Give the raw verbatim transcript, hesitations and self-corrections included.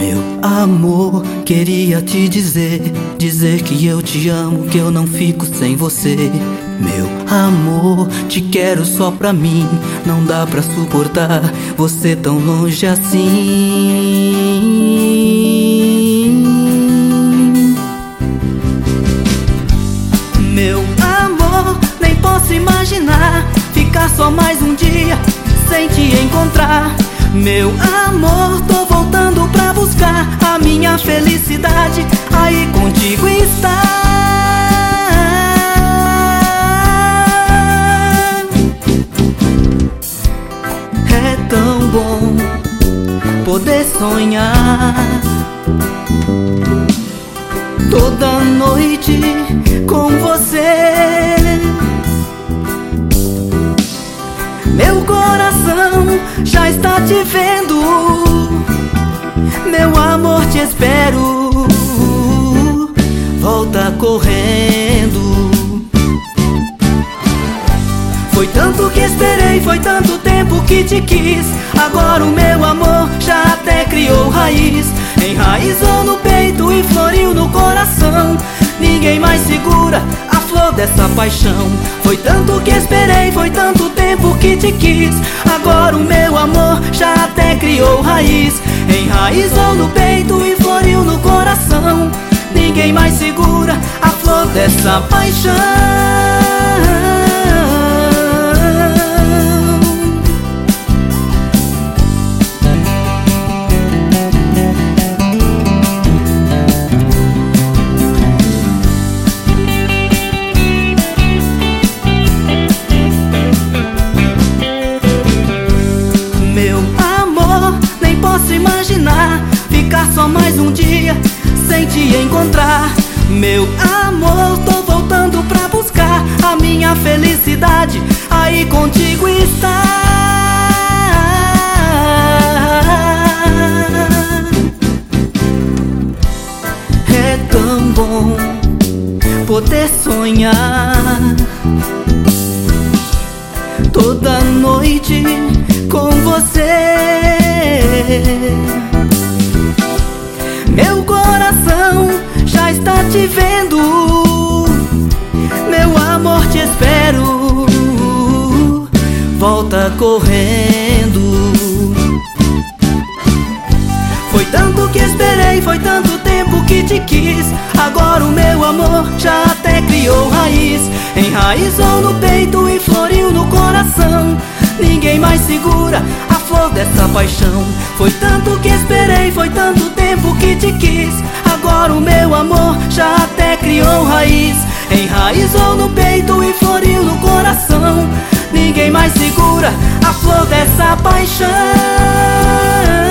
Meu amor, queria te dizer, dizer que eu te amo, que eu não fico sem você. Meu amor, te quero só pra mim, não dá pra suportar você tão longe assim. Meu amor, nem posso imaginar ficar só mais um dia sem te encontrar. Meu amor, tô voltando pra buscar a minha felicidade, aí contigo está. É tão bom poder sonhar toda noite com você. Meu coração já está te vendo, meu amor, te espero. Volta correndo. Foi tanto que esperei, foi tanto tempo que te quis. Agora o meu amor já até criou raiz. Enraizou no peito e floriu no coração. Ninguém mais segura a flor dessa paixão. Foi tanto que esperei, foi tanto tempo que te quis. Agora o meu amor já até criou raiz. Enraizou no peito e floriu no coração. Ninguém mais segura a flor dessa paixão. Ficar só mais um dia sem te encontrar. Meu amor, tô voltando pra buscar a minha felicidade, aí contigo está. É tão bom poder sonhar toda noite com você. Meu coração já está te vendo, meu amor, te espero. Volta correndo. Foi tanto que esperei, foi tanto tempo que te quis. Agora o meu amor já até criou raiz. Enraizou no peito e floriu no coração. Ninguém mais segura a flor dessa paixão. Foi tanto que esperei, foi tanto tempo que te quis. Agora o meu amor já até criou raiz. Enraizou no peito e floriu no coração. Ninguém mais segura a flor dessa paixão.